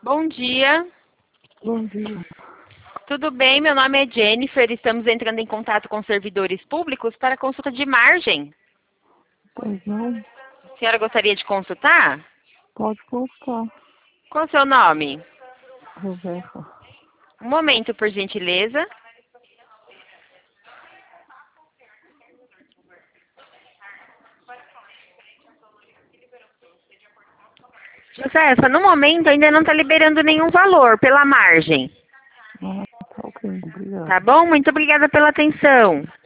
Bom dia, Bom dia. tudo bem? Meu nome é Jennifer. Estamos entrando em contato com servidores públicos para consulta de margem. Pois não, A senhora gostaria de consultar? pode contar, Qual o seu nome? Rebeca. Um momento, por gentileza. Josefa, no momento ainda não está liberando nenhum valor pela margem. Ah, tá ok, obrigado. Tá bom? Muito obrigada pela atenção.